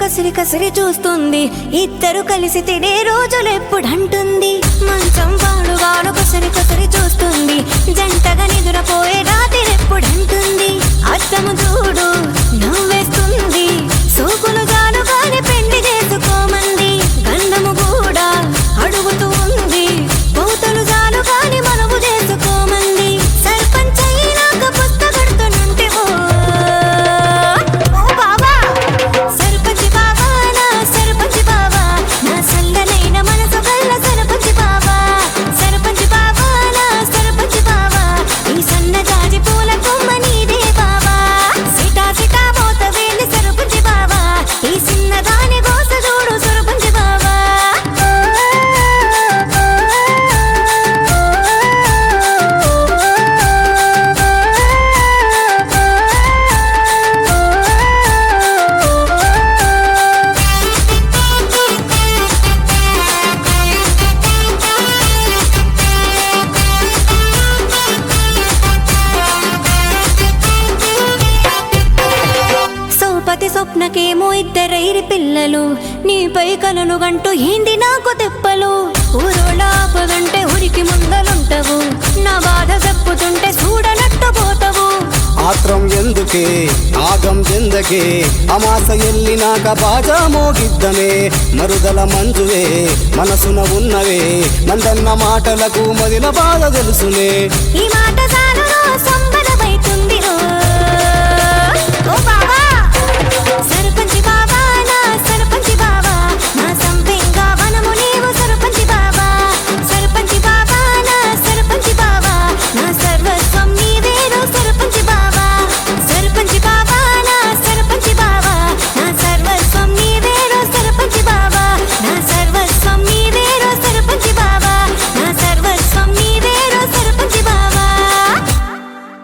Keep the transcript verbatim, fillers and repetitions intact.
కసిరి కసిరి చూస్తుంది, ఇద్దరు కలిసి తినే రోజులెప్పుడంటుంది. మంచం పాడుగాను కసిరి కసిరి చూస్తుంది, జంటగా నిదురపోయే రాత్రెప్పుడంటుంది. అద్దము చూడు నవ్వేస్తుంది, సోకులు జాలు గాని పెళ్లి చేసుకోమంది. గంధము కూడా అడుగుతూ ఉంది, కోతలు జాలు గాని మనము చేసుకోమంది. సర్పంచ్ అయినాక పుస్తకడుతున్నంటే ఓ బాబా, సర్పంచ్ బాబా నా సర్పంచ్ బాబా, నా సల్లనైన మనసు గల్ల సర్పంచ్ బాబా. సర్పంచ్ బాబా నా సర్పంచ్ బాబా, ఈ సన్న జాజి పూల కొమ్మ నీదే బాబా. సిటా సిటా మోత వేలి సర్పంచ్ బాబా, ఈ సిన్నదాని గోస చూడు సర్పంచ్ బాబా. సోపతి స్వప్నకేమో ఇద్దరైరి పిల్లలు, నీపై కలలు గంటూ ఏంది నాకు తెప్పలు. ఊరోళ్ళ ఆపదంటే ఉరికి ముందలుంటవు, నా బాధ చెప్పుతుంటే చూడనట్టు పోతవు. ఆత్రం ఎందుకే ఆగం చెందకే, అమాస ఎల్లినాక బాజా మోగిద్దమే. మరుదల మంజువే మనసున ఉన్నవే, నందన్న మాటలకు మదిన బాధ తెలుసునే. ఈ మాట చాలును